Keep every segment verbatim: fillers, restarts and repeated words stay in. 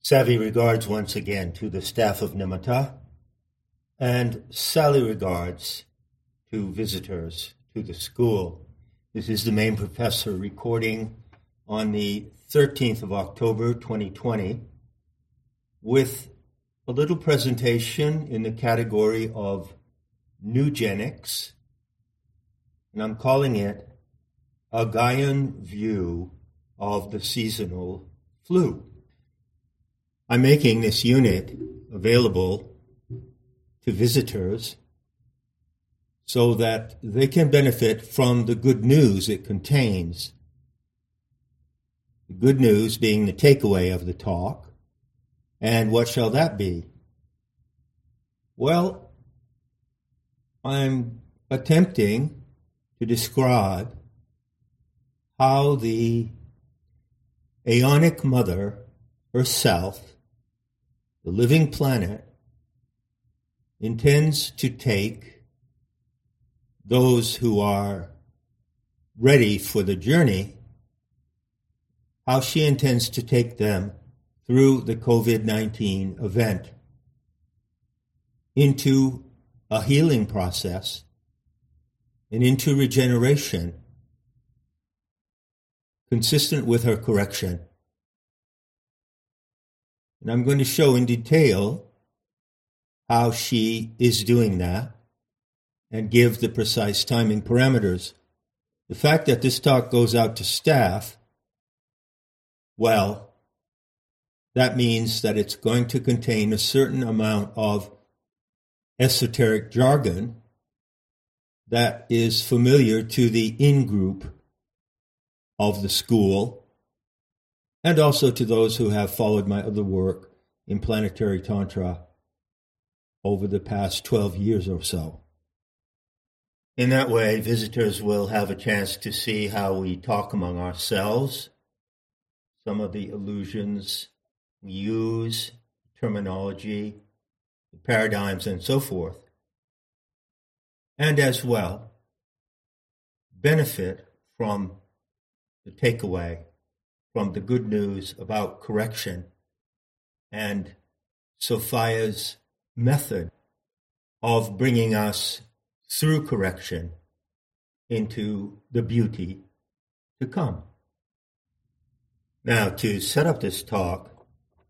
Savvy regards once again to the staff of Nimitta, and Sally regards to visitors to the school. This is the main professor recording on the thirteenth of October, twenty twenty, with a little presentation in the category of Nugenics, and I'm calling it A Gaian View of the Seasonal Flu. I'm making this unit available to visitors so that they can benefit from the good news it contains. The good news being the takeaway of the talk. And what shall that be? Well, I'm attempting to describe how the Aeonic Mother herself, the living planet, intends to take those who are ready for the journey, how she intends to take them through the covid nineteen event into a healing process and into regeneration consistent with her correction. And I'm going to show in detail how she is doing that and give the precise timing parameters. The fact that this talk goes out to staff, well, that means that it's going to contain a certain amount of esoteric jargon that is familiar to the in-group of the school, and also to those who have followed my other work in planetary tantra over the past twelve years or so. In that way, visitors will have a chance to see how we talk among ourselves, some of the illusions we use, terminology, the paradigms, and so forth, and as well benefit from the takeaway, from the good news about correction and Sophia's method of bringing us through correction into the beauty to come. Now, to set up this talk,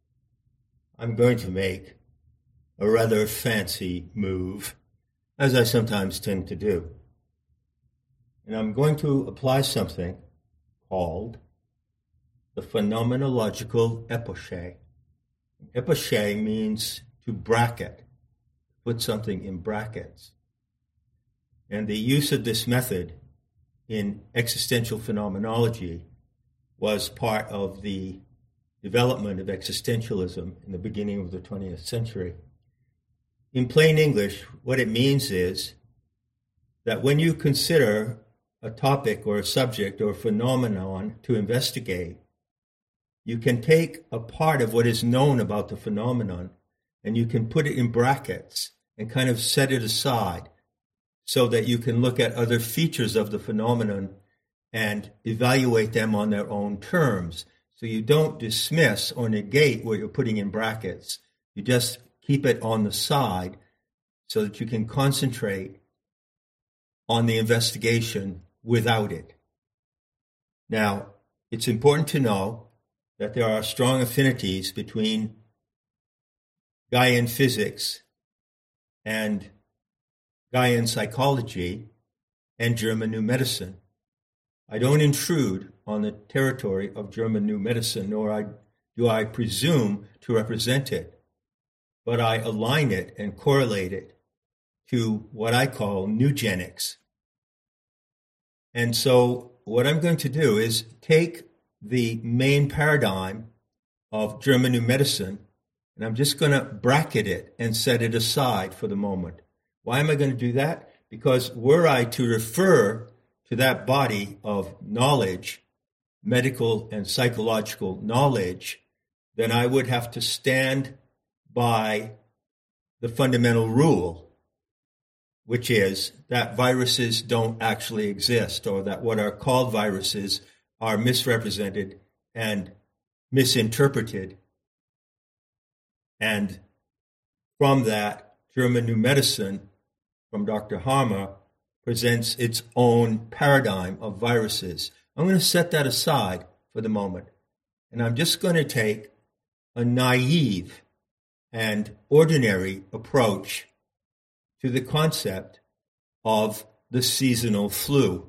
I'm going to make a rather fancy move, as I sometimes tend to do. And I'm going to apply something called the phenomenological epoche. Epoche means to bracket, put something in brackets. And the use of this method in existential phenomenology was part of the development of existentialism in the beginning of the twentieth century. In plain English, what it means is that when you consider a topic or a subject or a phenomenon to investigate, you can take a part of what is known about the phenomenon and you can put it in brackets and kind of set it aside so that you can look at other features of the phenomenon and evaluate them on their own terms. So you don't dismiss or negate what you're putting in brackets. You just keep it on the side so that you can concentrate on the investigation without it. Now, it's important to know that there are strong affinities between Gaian physics and Gaian psychology and German New Medicine. I don't intrude on the territory of German New Medicine, nor I, do I presume to represent it, but I align it and correlate it to what I call Nugenics. And so what I'm going to do is take the main paradigm of German New Medicine, and I'm just going to bracket it and set it aside for the moment. Why am I going to do that? Because were I to refer to that body of knowledge, medical and psychological knowledge, then I would have to stand by the fundamental rule, which is that viruses don't actually exist, or that what are called viruses are misrepresented and misinterpreted And from that, German New Medicine from Doctor Harmer presents its own paradigm of viruses. I'm going to set that aside for the moment, and I'm just going to take a naive and ordinary approach to the concept of the seasonal flu.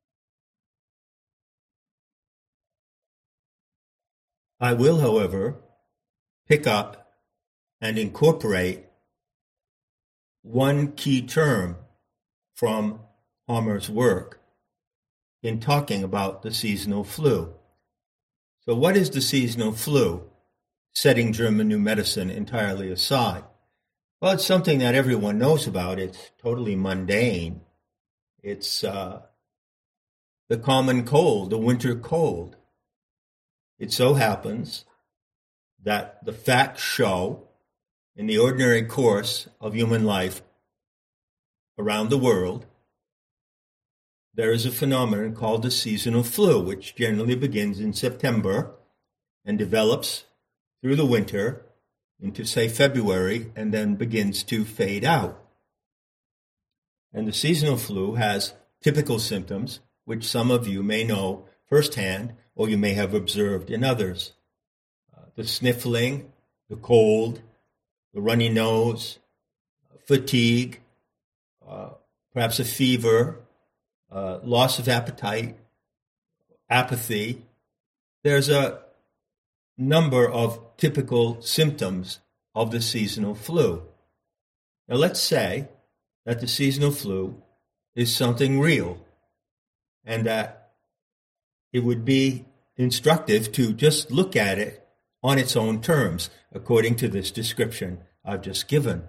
I will, however, pick up and incorporate one key term from Harmer's work in talking about the seasonal flu. So what is the seasonal flu, setting German New Medicine entirely aside? Well, it's something that everyone knows about. It's totally mundane. It's uh, the common cold, the winter cold. It so happens that the facts show in the ordinary course of human life around the world, there is a phenomenon called the seasonal flu, which generally begins in September and develops through the winter into, say, February, and then begins to fade out. And the seasonal flu has typical symptoms, which some of you may know firsthand, or you may have observed in others. Uh, the sniffling, the cold, the runny nose, fatigue, uh, perhaps a fever, uh, loss of appetite, apathy. There's a number of typical symptoms of the seasonal flu. Now let's say that the seasonal flu is something real and that it would be instructive to just look at it on its own terms, according to this description I've just given.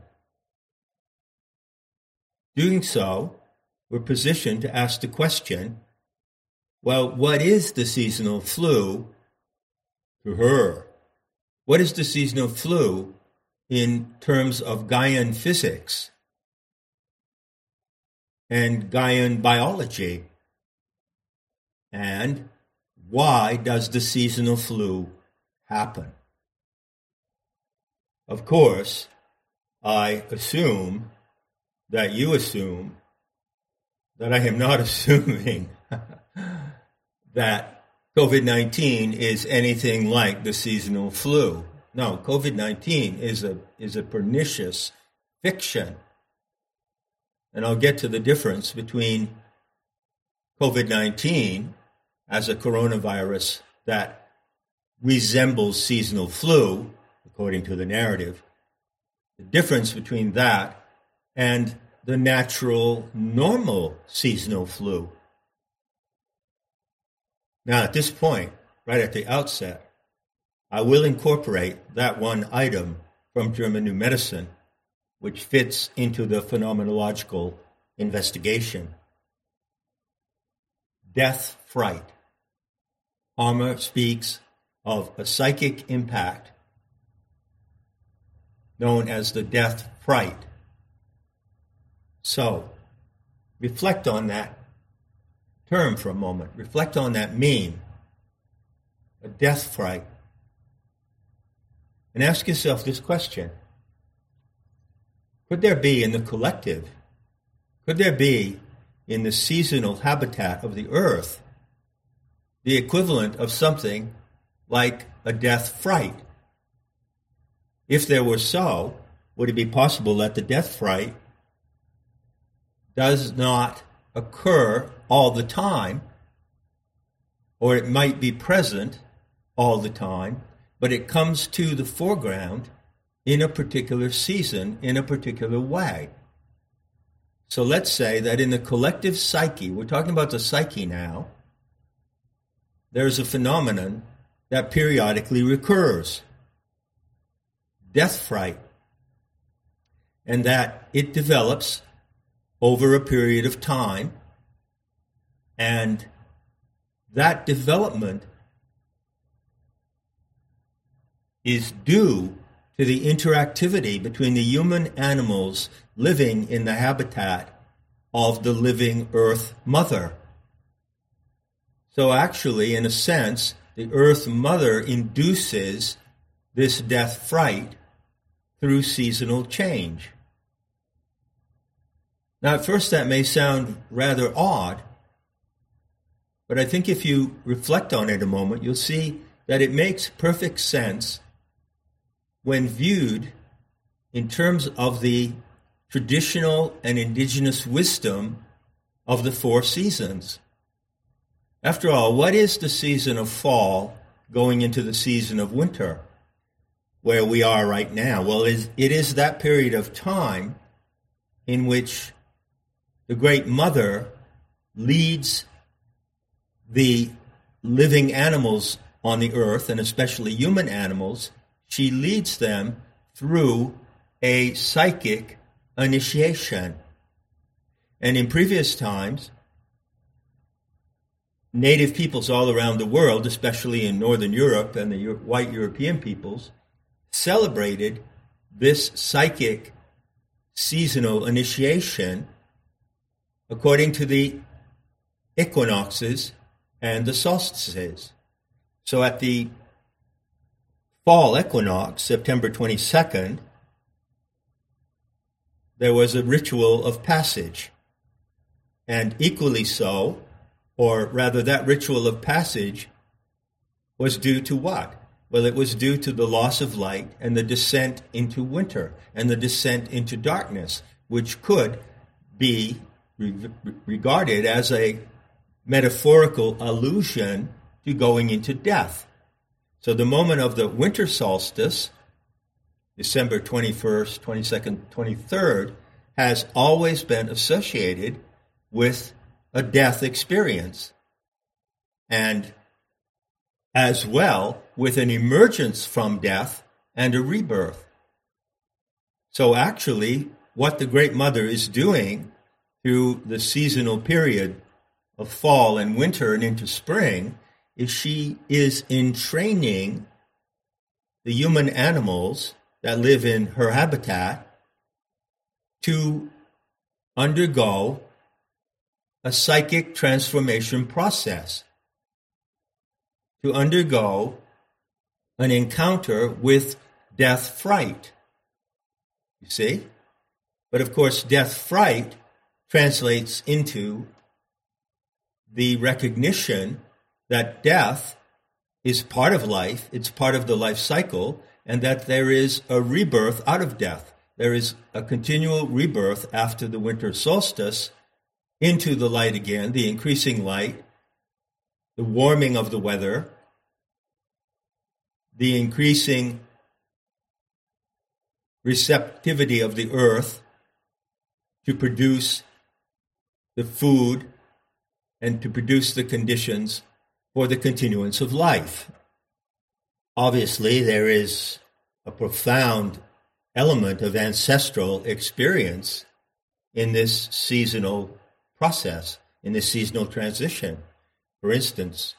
Doing so, we're positioned to ask the question, well, what is the seasonal flu to her? What is the seasonal flu in terms of Gaian physics and Gaian biology? And why does the seasonal flu happen? Of course, I assume that you assume that I am not assuming that COVID nineteen is anything like the seasonal flu. No, COVID nineteen is a is a pernicious fiction. And I'll get to the difference between COVID nineteen as a coronavirus that resembles seasonal flu, according to the narrative, the difference between that and the natural, normal seasonal flu. Now, at this point, right at the outset, I will incorporate that one item from German New Medicine, which fits into the phenomenological investigation. Death fright. Harmer speaks of a psychic impact known as the death fright. So, reflect on that term for a moment. Reflect on that meme, a death fright. And ask yourself this question. Could there be in the collective, could there be in the seasonal habitat of the earth the equivalent of something like a death fright? If there were so, would it be possible that the death fright does not occur all the time, or it might be present all the time, but it comes to the foreground in a particular season, in a particular way? So let's say that in the collective psyche, we're talking about the psyche now, there's a phenomenon that periodically recurs, death fright, and that it develops over a period of time, and that development is due to the interactivity between the human animals living in the habitat of the living Earth Mother. So actually, in a sense, the Earth Mother induces this death fright through seasonal change. Now, at first that may sound rather odd, but I think if you reflect on it a moment, you'll see that it makes perfect sense when viewed in terms of the traditional and indigenous wisdom of the four seasons. After all, what is the season of fall going into the season of winter, where we are right now? Well, it is that period of time in which the Great Mother leads the living animals on the earth, and especially human animals. She leads them through a psychic initiation. And in previous times, native peoples all around the world, especially in Northern Europe and the white European peoples, celebrated this psychic seasonal initiation according to the equinoxes and the solstices. So at the fall equinox, September twenty-second, there was a ritual of passage. And equally so, or rather that ritual of passage was due to what? Well, it was due to the loss of light and the descent into winter and the descent into darkness, which could be re- regarded as a metaphorical allusion to going into death. So the moment of the winter solstice, December twenty-first, twenty-second, twenty-third, has always been associated with a death experience, and as well with an emergence from death and a rebirth. So actually, what the Great Mother is doing through the seasonal period of fall and winter and into spring is she is entraining the human animals that live in her habitat to undergo a psychic transformation process, to undergo an encounter with death fright. You see? But of course, death fright translates into the recognition that death is part of life, it's part of the life cycle, and that there is a rebirth out of death. There is a continual rebirth after the winter solstice into the light again, the increasing light, the warming of the weather, the increasing receptivity of the earth to produce the food and to produce the conditions for the continuance of life. Obviously, there is a profound element of ancestral experience in this seasonal process, in this seasonal transition. For instance,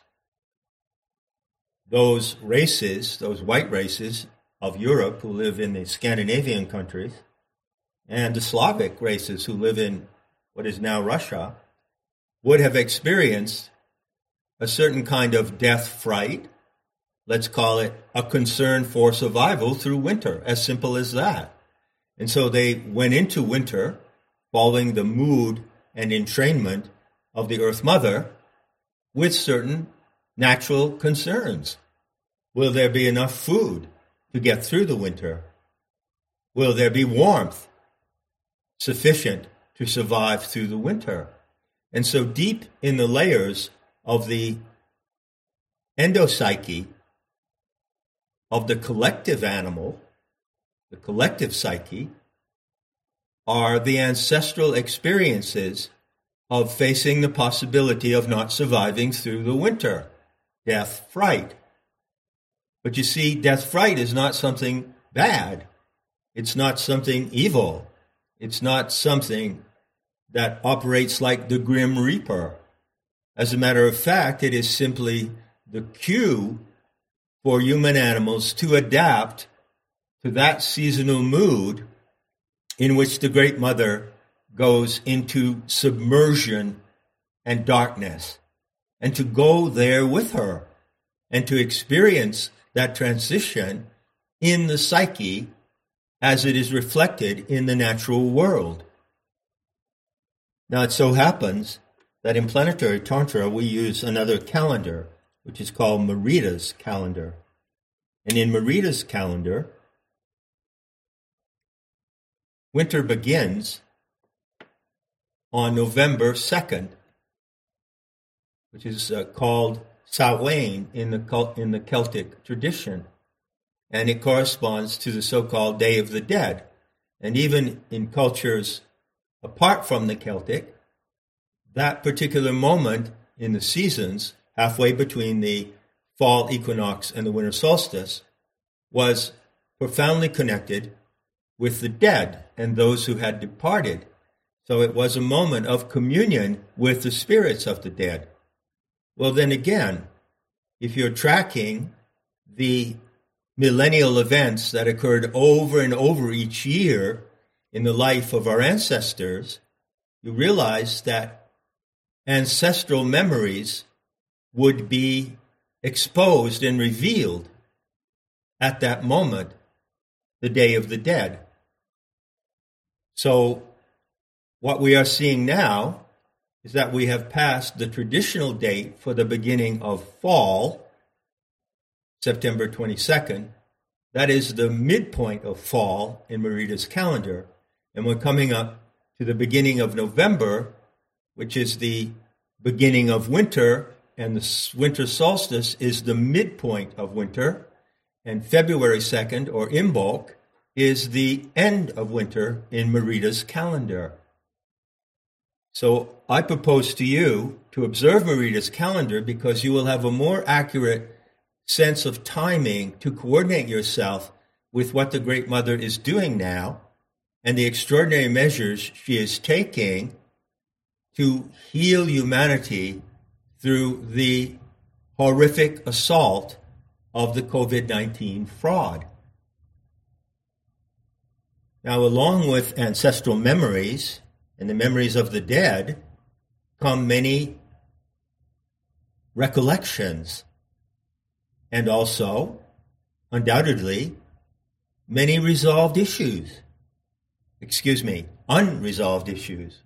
those races, those white races of Europe who live in the Scandinavian countries, and the Slavic races who live in what is now Russia, would have experienced a certain kind of death fright. Let's call it a concern for survival through winter, as simple as that. And so they went into winter following the mood and entrainment of the Earth Mother with certain natural concerns. Will there be enough food to get through the winter? Will there be warmth sufficient to survive through the winter? And so deep in the layers of the endopsyche of the collective animal, the collective psyche, are the ancestral experiences of facing the possibility of not surviving through the winter, death fright. But you see, death fright is not something bad. It's not something evil. It's not something that operates like the Grim Reaper. As a matter of fact, it is simply the cue for human animals to adapt to that seasonal mood in which the Great Mother goes into submersion and darkness, and to go there with her and to experience that transition in the psyche as it is reflected in the natural world. Now, it so happens that in planetary Tantra, we use another calendar, which is called Marita's calendar. And in Marita's calendar, winter begins on November second, which is uh, called Samhain in the, in the Celtic tradition. And it corresponds to the so-called Day of the Dead. And even in cultures apart from the Celtic, that particular moment in the seasons, halfway between the fall equinox and the winter solstice, was profoundly connected with the dead and those who had departed. So it was a moment of communion with the spirits of the dead. Well, then again, if you're tracking the millennial events that occurred over and over each year in the life of our ancestors, you realize that ancestral memories would be exposed and revealed at that moment, the Day of the Dead. So what we are seeing now is that we have passed the traditional date for the beginning of fall, September twenty-second. That is the midpoint of fall in Marita's calendar. And we're coming up to the beginning of November, which is the beginning of winter, and the winter solstice is the midpoint of winter. And February second, or Imbolc, is the end of winter in Marita's calendar. So I propose to you to observe Marita's calendar because you will have a more accurate sense of timing to coordinate yourself with what the Great Mother is doing now and the extraordinary measures she is taking to heal humanity through the horrific assault of the covid nineteen fraud. Now, along with ancestral memories and the memories of the dead come many recollections and also, undoubtedly, many resolved issues. Excuse me, unresolved issues.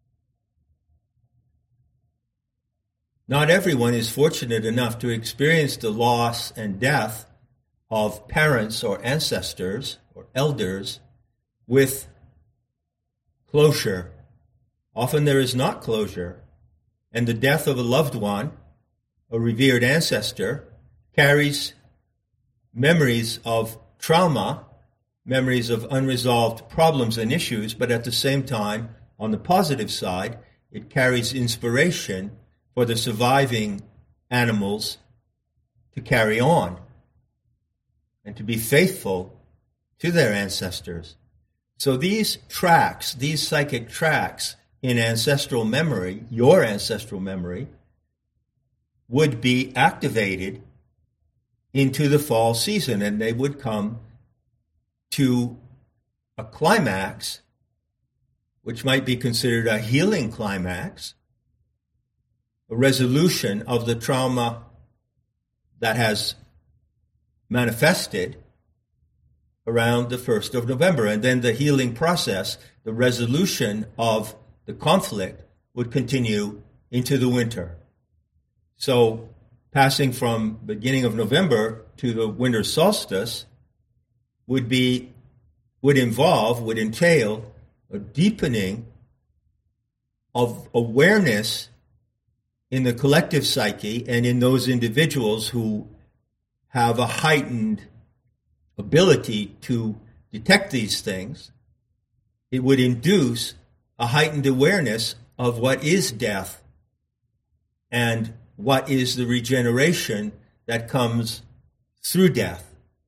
Not everyone is fortunate enough to experience the loss and death of parents or ancestors or elders with closure. Often there is not closure, and the death of a loved one, a revered ancestor, carries memories of trauma, memories of unresolved problems and issues, but at the same time, on the positive side, it carries inspiration for the surviving animals to carry on and to be faithful to their ancestors. So these tracks, these psychic tracks in ancestral memory, your ancestral memory, would be activated into the fall season, and they would come to a climax, which might be considered a healing climax, a resolution of the trauma that has manifested around the first of November. And then the healing process, the resolution of the conflict would continue into the winter. So passing from beginning of November to the winter solstice would be, would involve, would entail a deepening of awareness in the collective psyche and in those individuals who have a heightened ability to detect these things. It would induce a heightened awareness of what is death and what is the regeneration that comes through death.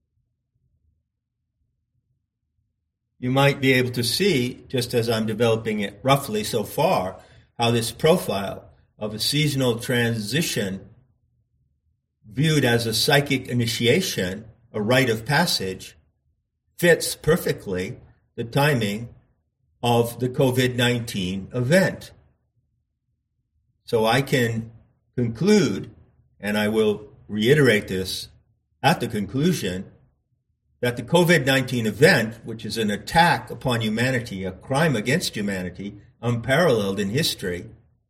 You might be able to see, just as I'm developing it roughly so far, how this profile of a seasonal transition viewed as a psychic initiation, a rite of passage, fits perfectly the timing of the covid nineteen event. So I can conclude, and I will reiterate this at the conclusion, that the COVID nineteen event, which is an attack upon humanity, a crime against humanity, unparalleled in history,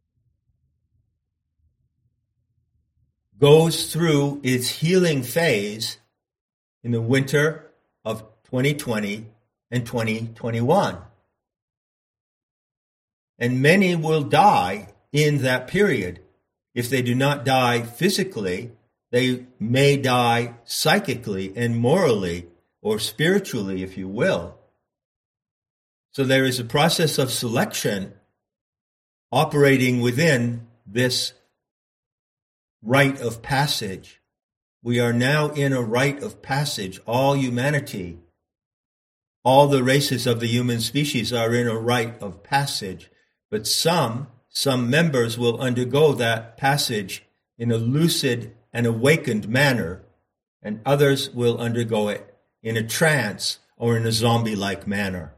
goes through its healing phase in the winter of twenty twenty and twenty twenty-one. And many will die in that period. If they do not die physically, they may die psychically and morally, or spiritually, if you will. So there is a process of selection operating within this rite of passage. We are now in a rite of passage. All humanity, all the races of the human species are in a rite of passage. But some, some members will undergo that passage in a lucid and awakened manner, and others will undergo it in a trance or in a zombie-like manner.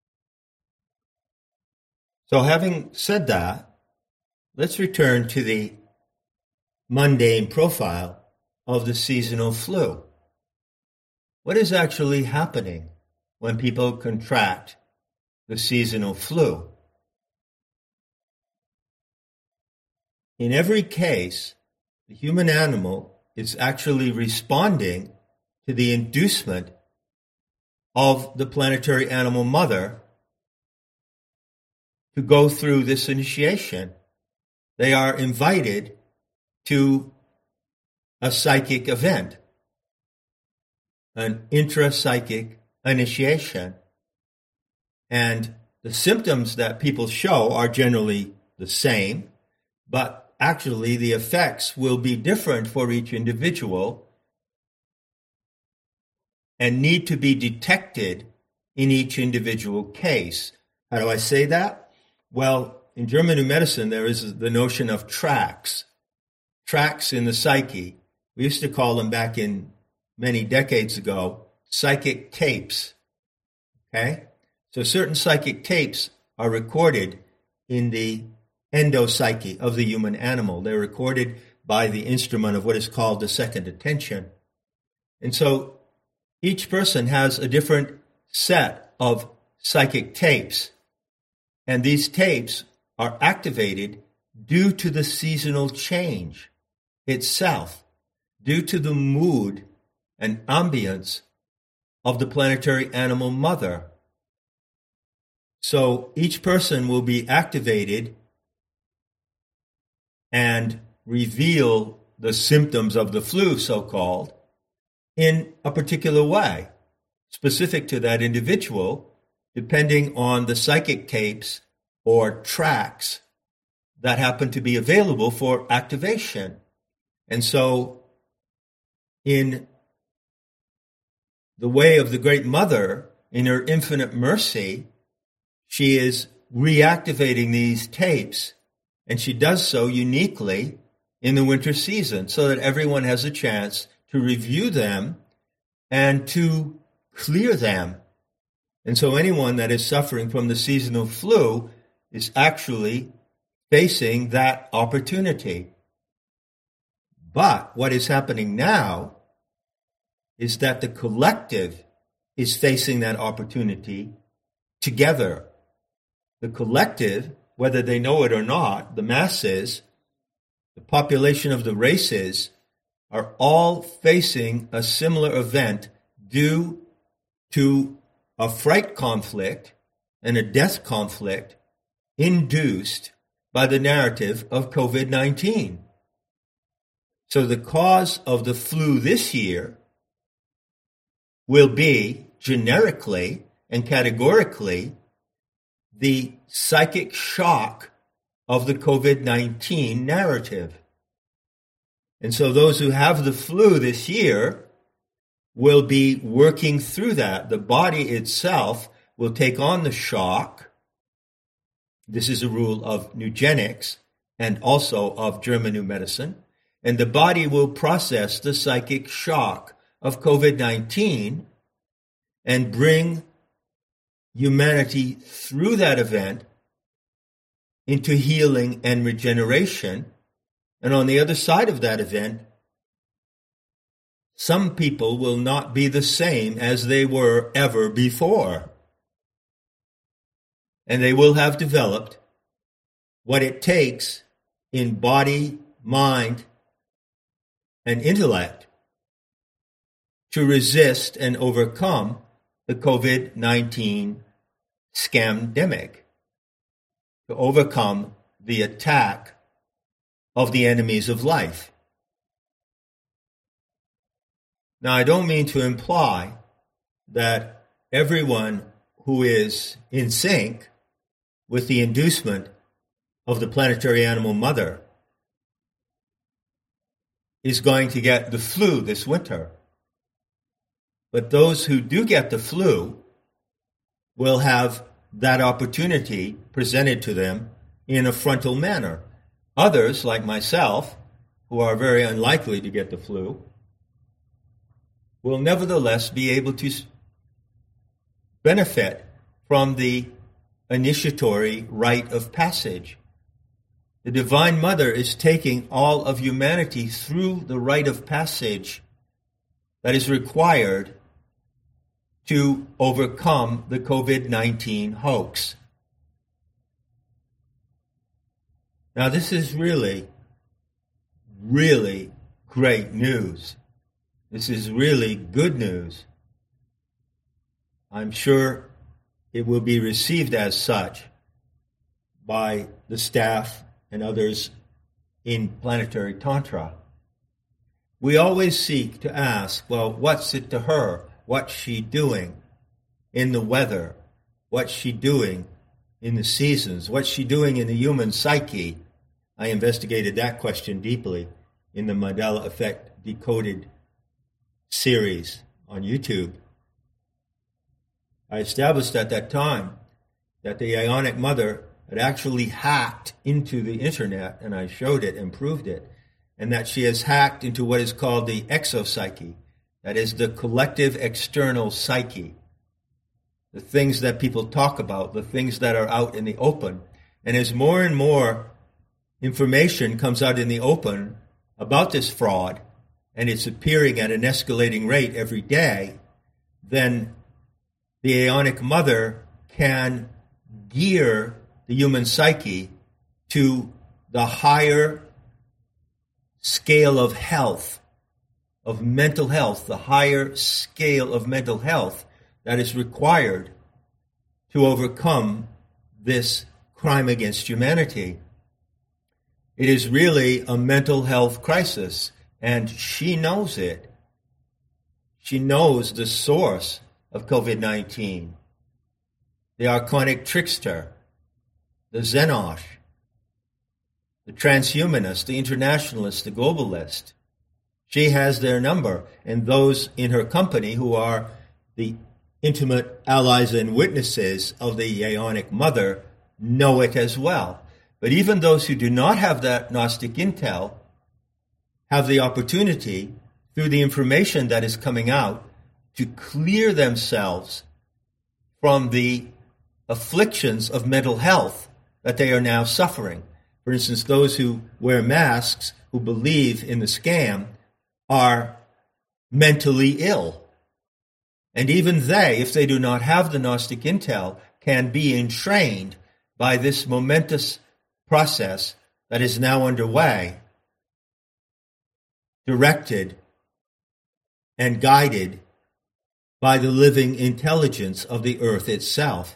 So having said that, let's return to the mundane profile of the seasonal flu. What is actually happening when people contract the seasonal flu? In every case, the human animal is actually responding to the inducement of the planetary animal mother to go through this initiation. They are invited to a psychic event, an intrapsychic initiation. And the symptoms that people show are generally the same, but actually the effects will be different for each individual and need to be detected in each individual case. How do I say that? Well, in German New Medicine, there is the notion of tracks. Tracks in the psyche. We used to call them back in many decades ago, psychic tapes. Okay? So certain psychic tapes are recorded in the endopsyche of the human animal. They're recorded by the instrument of what is called the second attention. And so each person has a different set of psychic tapes. And these tapes are activated due to the seasonal change itself, due to the mood and ambience of the planetary animal mother. So each person will be activated and reveal the symptoms of the flu, so-called, in a particular way, specific to that individual, depending on the psychic tapes or tracks that happen to be available for activation. And so, in the way of the Great Mother, in her infinite mercy, she is reactivating these tapes, and she does so uniquely in the winter season so that everyone has a chance to review them and to clear them. And so anyone that is suffering from the seasonal flu is actually facing that opportunity. But what is happening now is that the collective is facing that opportunity together. The collective, whether they know it or not, the masses, the population of the races, are all facing a similar event due to a fright conflict and a death conflict induced by the narrative of COVID nineteen. So the cause of the flu this year will be generically and categorically the psychic shock of the COVID nineteen narrative. And so those who have the flu this year will be working through that. The body itself will take on the shock. This is a rule of eugenics and also of German New Medicine. And the body will process the psychic shock of COVID nineteen and bring humanity through that event into healing and regeneration. And on the other side of that event, some people will not be the same as they were ever before. And they will have developed what it takes in body, mind, and intellect to resist and overcome the COVID nineteen scamdemic, to overcome the attack of the enemies of life. Now, I don't mean to imply that everyone who is in sync with the inducement of the planetary animal mother is going to get the flu this winter. But those who do get the flu will have that opportunity presented to them in a frontal manner. Others, like myself, who are very unlikely to get the flu, will nevertheless be able to benefit from the initiatory rite of passage. The Divine Mother is taking all of humanity through the rite of passage that is required to overcome the COVID nineteen hoax. Now, this is really, really great news. This is really good news. I'm sure it will be received as such by the staff and others in Planetary Tantra. We always seek to ask, well, what's it to her? What's she doing in the weather? What's she doing in the seasons? What's she doing in the human psyche? I investigated that question deeply in the Mandela Effect Decoded series on YouTube. I established at that time that the Aeonic Mother had actually hacked into the internet, and I showed it and proved it, and that she has hacked into what is called the exopsyche, that is the collective external psyche, the things that people talk about, the things that are out in the open. And as more and more information comes out in the open about this fraud, and it's appearing at an escalating rate every day, then the Aeonic Mother can gear the human psyche to the higher scale of health, of mental health, the higher scale of mental health that is required to overcome this crime against humanity. It is really a mental health crisis, and she knows it. She knows the source of COVID nineteen, the archonic trickster, the Xenosh, the transhumanist, the internationalist, the globalist. She has their number, and those in her company who are the intimate allies and witnesses of the Aeonic Mother know it as well. But even those who do not have that Gnostic intel have the opportunity, through the information that is coming out, to clear themselves from the afflictions of mental health that they are now suffering. For instance, those who wear masks, who believe in the scam, are mentally ill. And even they, if they do not have the Gnostic intel, can be entrained by this momentous process that is now underway, directed and guided by the living intelligence of the earth itself.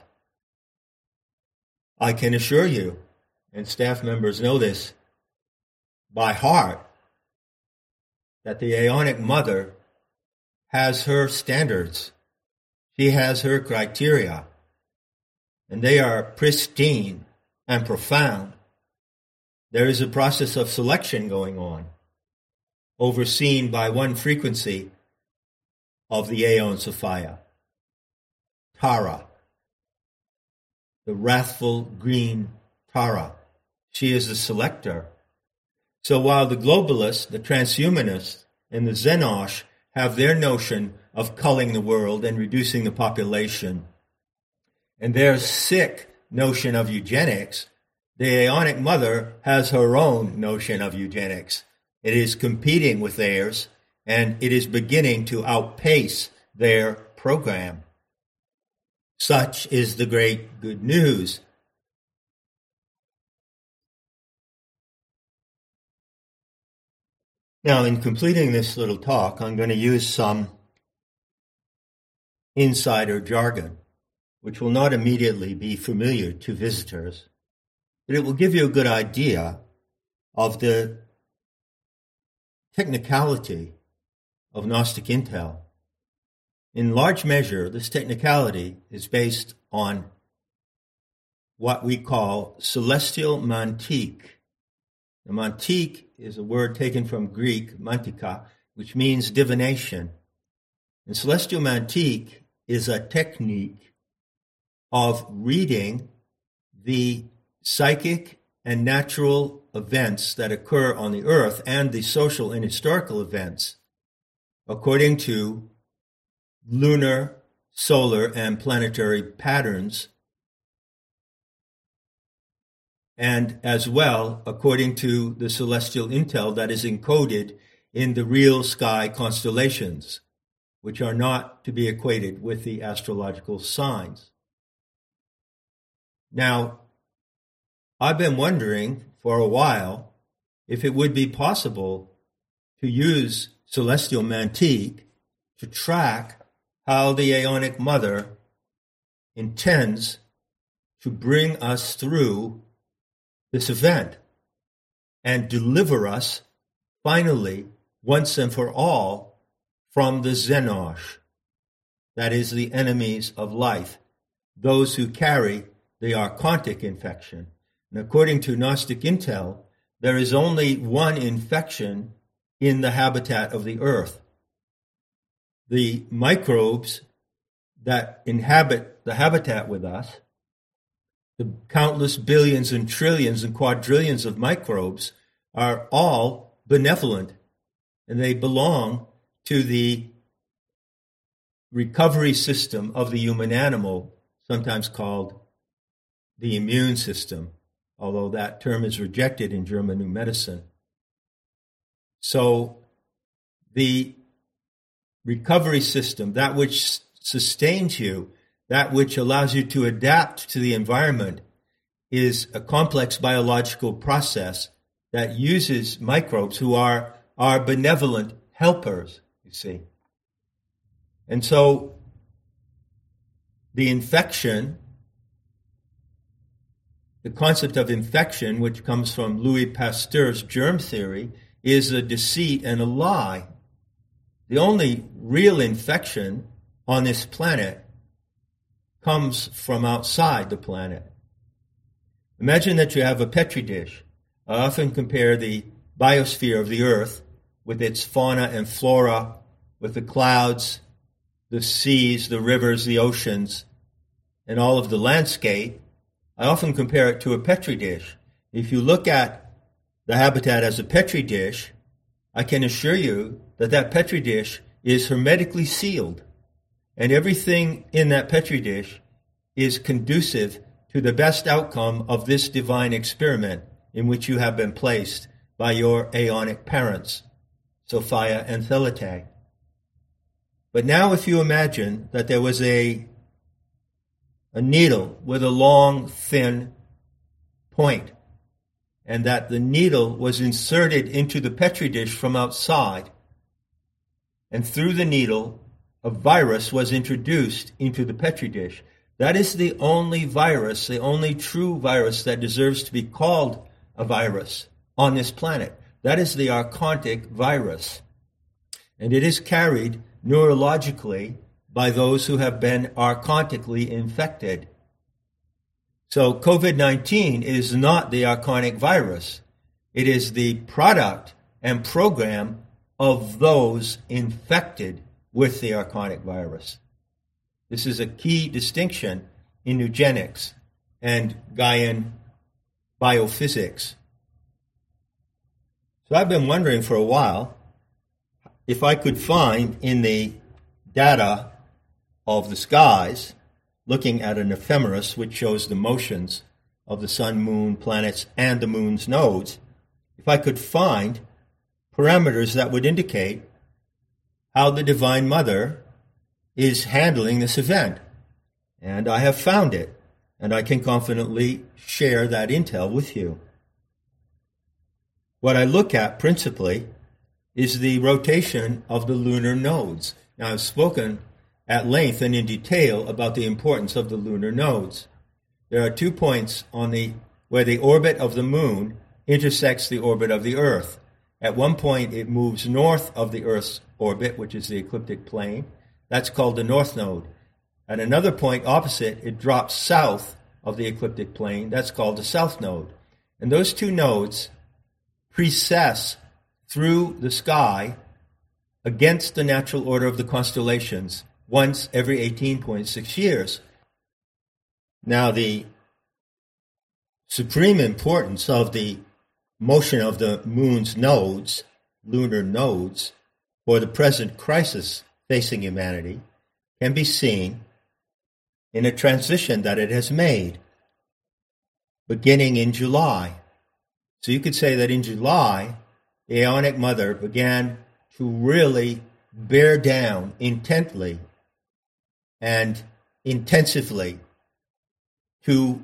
I can assure you, and staff members know this by heart, that the Aeonic Mother has her standards. She has her criteria, and they are pristine and profound. There is a process of selection going on, overseen by one frequency of the Aeon Sophia, Tara, the wrathful green Tara. She is the selector. So while the globalists, the transhumanists, and the Xenosh have their notion of culling the world and reducing the population, and their sick notion of eugenics, the Aeonic Mother has her own notion of eugenics. It is competing with theirs, and it is beginning to outpace their program. Such is the great good news. Now, in completing this little talk, I'm going to use some insider jargon, which will not immediately be familiar to visitors, but it will give you a good idea of the technicality of Gnostic intel. In large measure, this technicality is based on what we call celestial mantique. The mantique is a word taken from Greek, mantika, which means divination. And celestial mantique is a technique of reading the psychic and natural events that occur on the earth and the social and historical events according to lunar, solar, and planetary patterns, and as well according to the celestial intel that is encoded in the real sky constellations, which are not to be equated with the astrological signs. Now, I've been wondering for a while if it would be possible to use celestial mantique to track how the Aeonic Mother intends to bring us through this event and deliver us finally, once and for all, from the Xenosh, that is the enemies of life, those who carry the archontic infection. And according to Gnostic intel, there is only one infection in the habitat of the earth. The microbes that inhabit the habitat with us, the countless billions and trillions and quadrillions of microbes, are all benevolent, and they belong to the recovery system of the human animal, sometimes called the immune system, although that term is rejected in German New Medicine. So the recovery system, that which sustains you, that which allows you to adapt to the environment, is a complex biological process that uses microbes who are our benevolent helpers, you see. And so the infection, the concept of infection, which comes from Louis Pasteur's germ theory, is a deceit and a lie. The only real infection on this planet comes from outside the planet. Imagine that you have a petri dish. I often compare the biosphere of the earth with its fauna and flora, with the clouds, the seas, the rivers, the oceans, and all of the landscape. I often compare it to a petri dish. If you look at the habitat as a petri dish, I can assure you that that petri dish is hermetically sealed, and everything in that petri dish is conducive to the best outcome of this divine experiment in which you have been placed by your aeonic parents, Sophia and Thelete. But now if you imagine that there was a, a needle with a long, thin point, and that the needle was inserted into the petri dish from outside, and through the needle, a virus was introduced into the petri dish. That is the only virus, the only true virus that deserves to be called a virus on this planet. That is the archontic virus. And it is carried neurologically by those who have been archontically infected. So COVID nineteen is not the archonic virus. It is the product and program of those infected with the archonic virus. This is a key distinction in eugenics and Gaian biophysics. So I've been wondering for a while if I could find in the data of the skies, looking at an ephemeris which shows the motions of the sun, moon, planets, and the moon's nodes, if I could find parameters that would indicate how the Divine Mother is handling this event. And I have found it, and I can confidently share that intel with you. What I look at principally is the rotation of the lunar nodes. Now, I've spoken at length and in detail about the importance of the lunar nodes. There are two points on the where the orbit of the moon intersects the orbit of the Earth. At one point, it moves north of the Earth's orbit, which is the ecliptic plane. That's called the north node. At another point opposite, it drops south of the ecliptic plane. That's called the south node. And those two nodes precess through the sky against the natural order of the constellations once every eighteen point six years. Now, the supreme importance of the motion of the moon's nodes, lunar nodes, for the present crisis facing humanity can be seen in a transition that it has made beginning in July. So you could say that in July, the Aeonic Mother began to really bear down intently and intensively to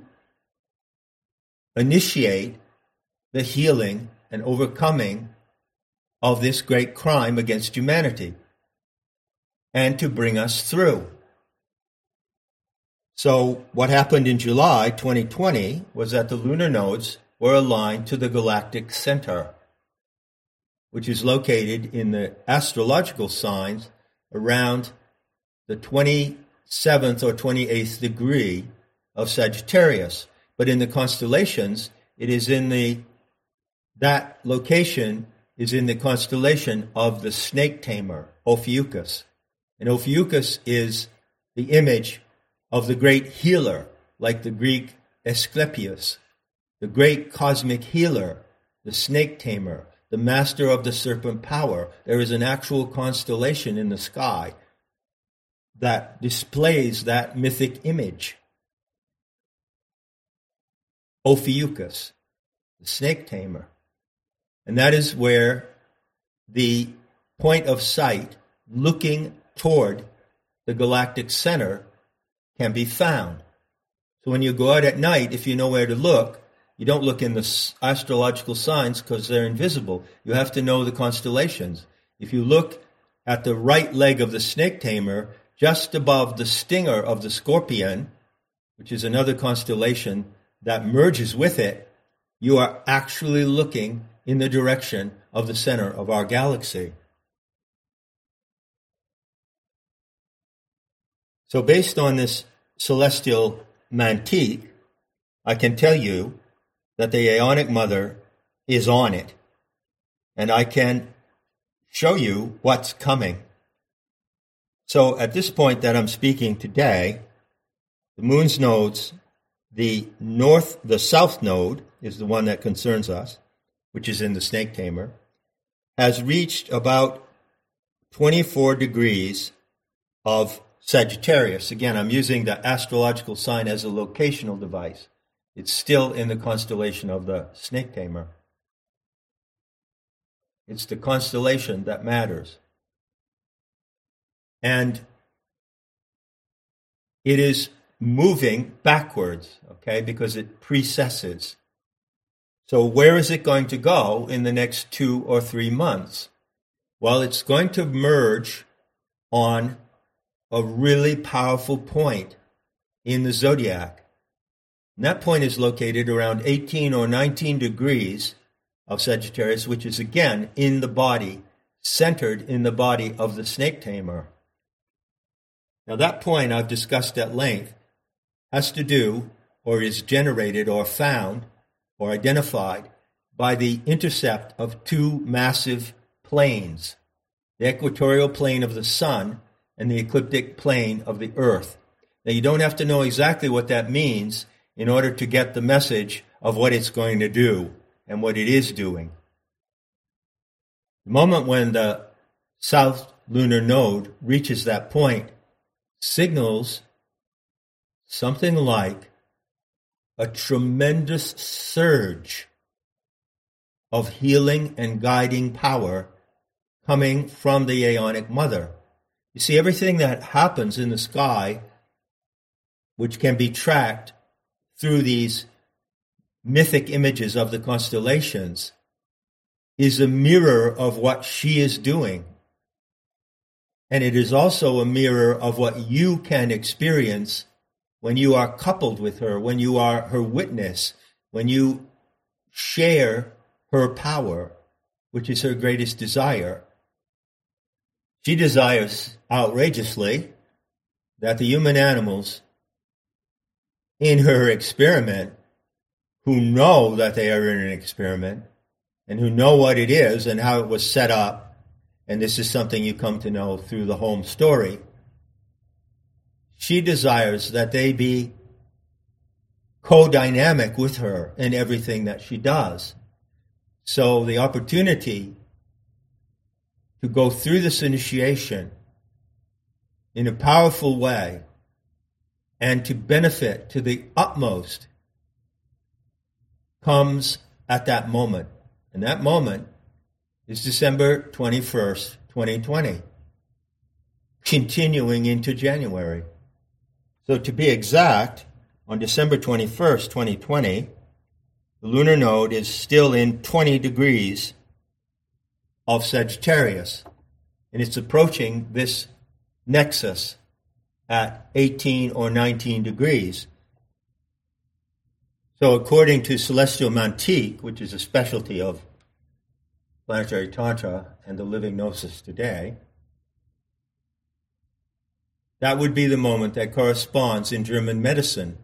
initiate the healing and overcoming of this great crime against humanity and to bring us through. So what happened in July twenty twenty was that the lunar nodes were aligned to the galactic center, which is located in the astrological signs around the twenty-seventh or twenty-eighth degree of Sagittarius. But in the constellations, it is in the, that location is in the constellation of the snake tamer, Ophiuchus. And Ophiuchus is the image of the great healer, like the Greek Asclepius, the great cosmic healer, the snake tamer, the master of the serpent power. There is an actual constellation in the sky that displays that mythic image. Ophiuchus, the snake tamer. And that is where the point of sight looking toward the galactic center can be found. So when you go out at night, if you know where to look, you don't look in the astrological signs because they're invisible. You have to know the constellations. If you look at the right leg of the snake tamer, just above the stinger of the scorpion, which is another constellation that merges with it, you are actually looking in the direction of the center of our galaxy. So based on this celestial mantique, I can tell you that the Aeonic Mother is on it, and I can show you what's coming. So at this point that I'm speaking today, the moon's nodes, the north, the south node is the one that concerns us, which is in the snake tamer, has reached about twenty-four degrees of Sagittarius. Again, I'm using the astrological sign as a locational device. It's still in the constellation of the snake tamer. It's the constellation that matters. And it is moving backwards, okay, because it precesses. So where is it going to go in the next two or three months? Well, it's going to merge on a really powerful point in the zodiac. And that point is located around eighteen or nineteen degrees of Sagittarius, which is again in the body, centered in the body of the snake tamer. Now that point I've discussed at length has to do, or is generated or found or identified by the intercept of two massive planes, the equatorial plane of the sun and the ecliptic plane of the earth. Now you don't have to know exactly what that means in order to get the message of what it's going to do and what it is doing. The moment when the south lunar node reaches that point signals something like a tremendous surge of healing and guiding power coming from the Aeonic Mother. You see, everything that happens in the sky, which can be tracked through these mythic images of the constellations, is a mirror of what she is doing. And it is also a mirror of what you can experience when you are coupled with her, when you are her witness, when you share her power, which is her greatest desire. She desires outrageously that the human animals in her experiment, who know that they are in an experiment and who know what it is and how it was set up, and this is something you come to know through the home story, she desires that they be co-dynamic with her in everything that she does. So the opportunity to go through this initiation in a powerful way and to benefit to the utmost comes at that moment. And that moment is December twenty-first, twenty twenty, continuing into January. So to be exact, on December twenty-first, twenty twenty, the lunar node is still in twenty degrees of Sagittarius, and it's approaching this nexus at eighteen or nineteen degrees. So according to Celestial Mantique, which is a specialty of Planetary Tantra and the Living Gnosis today, that would be the moment that corresponds in German medicine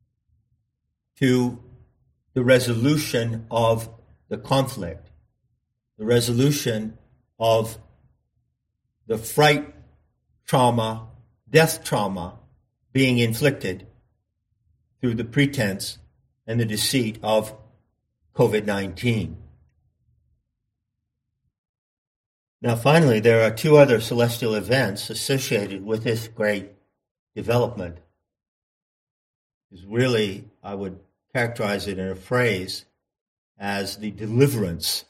to the resolution of the conflict, the resolution of the fright, trauma, death trauma being inflicted through the pretense and the deceit of covid nineteen. Now, finally, there are two other celestial events associated with this great development. It's really, I would characterize it in a phrase as the deliverance,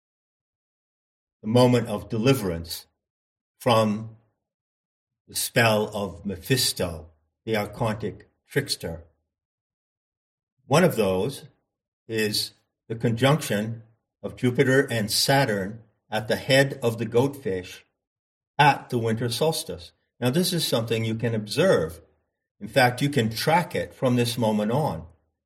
the moment of deliverance from the spell of Mephisto, the archontic trickster. One of those is the conjunction of Jupiter and Saturn at the head of the goatfish at the winter solstice. Now, this is something you can observe. In fact, you can track it from this moment on.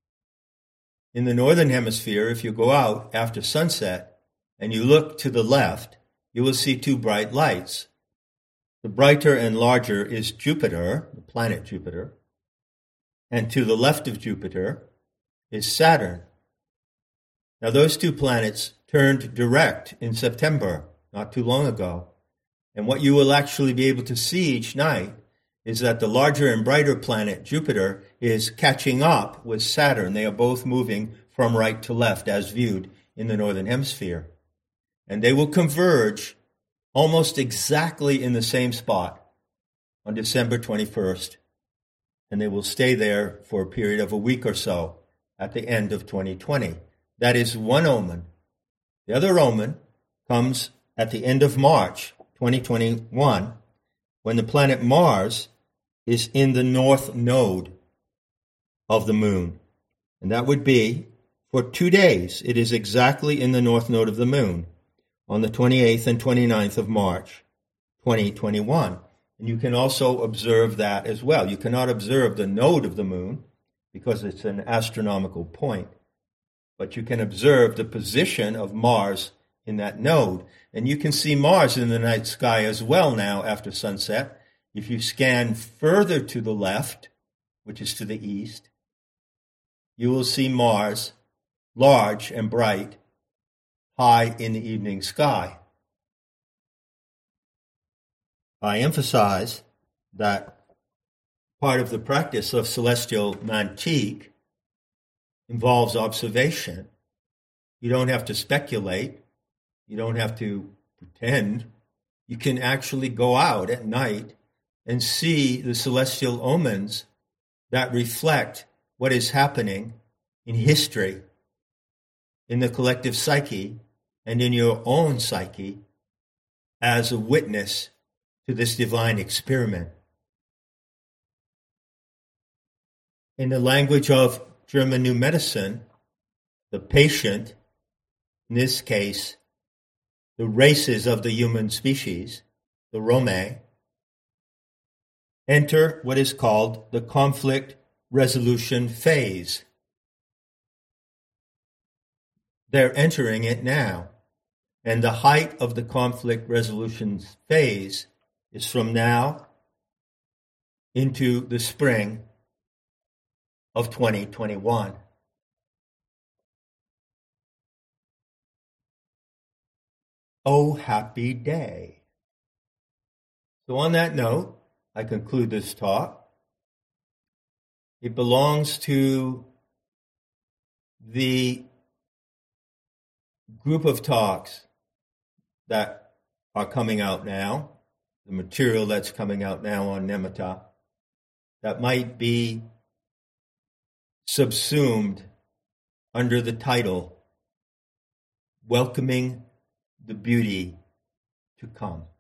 In the northern hemisphere, if you go out after sunset and you look to the left, you will see two bright lights. The brighter and larger is Jupiter, the planet Jupiter, and to the left of Jupiter is Saturn. Now, those two planets turned direct in September, not too long ago. And what you will actually be able to see each night is that the larger and brighter planet, Jupiter, is catching up with Saturn. They are both moving from right to left as viewed in the northern hemisphere. And they will converge almost exactly in the same spot on December twenty-first. And they will stay there for a period of a week or so at the end of twenty twenty. That is one omen. The other omen comes at the end of March twenty twenty-one, when the planet Mars is in the north node of the moon. And that would be for two days. It is exactly in the north node of the moon on the twenty-eighth and twenty-ninth of March twenty twenty-one. And you can also observe that as well. You cannot observe the node of the moon because it's an astronomical point. But you can observe the position of Mars in that node. And you can see Mars in the night sky as well now after sunset. If you scan further to the left, which is to the east, you will see Mars large and bright, high in the evening sky. I emphasize that part of the practice of Celestial Mantique involves observation. You don't have to speculate. You don't have to pretend. You can actually go out at night and see the celestial omens that reflect what is happening in history, in the collective psyche, and in your own psyche as a witness to this divine experiment. In the language of German New Medicine, the patient, in this case, the races of the human species, the Rome, enter what is called the conflict resolution phase. They're entering it now. And the height of the conflict resolution phase is from now into the spring of twenty twenty-one. Oh, happy day. So on that note, I conclude this talk. It belongs to the group of talks that are coming out now, the material that's coming out now on Nematta, that might be subsumed under the title, Welcoming the Beauty to Come.